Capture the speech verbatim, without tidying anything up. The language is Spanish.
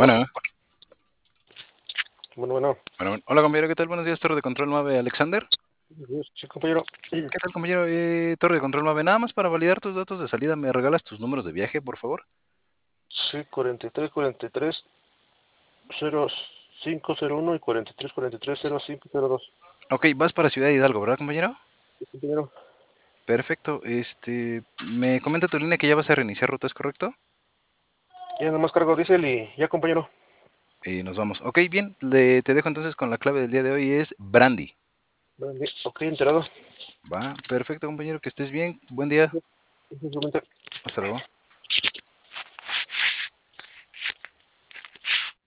Bueno, Bueno, bueno. bueno, bueno. Hola, compañero, ¿qué tal? Buenos días, Torre de Control nueve, Alexander. Sí, compañero. ¿Qué tal, compañero? Eh, Torre de Control nueve, nada más para validar tus datos de salida, ¿me regalas tus números de viaje, por favor? Sí, cuarenta y tres, cuarenta y tres, cero cinco cero uno y cuarenta y tres, cuarenta y tres, cero cinco cero dos. Ok, vas para Ciudad Hidalgo, ¿verdad, compañero? Sí, compañero. Perfecto, este, me comenta tu línea que ya vas a reiniciar ruta, ¿es correcto? Ya nada más cargo diésel y ya, compañero. Y nos vamos. Ok, bien, le, te dejo entonces con la clave del día de hoy, es Brandy. Vale, ok, enterado. Va, perfecto, compañero, que estés bien, buen día, Simplemente. hasta luego.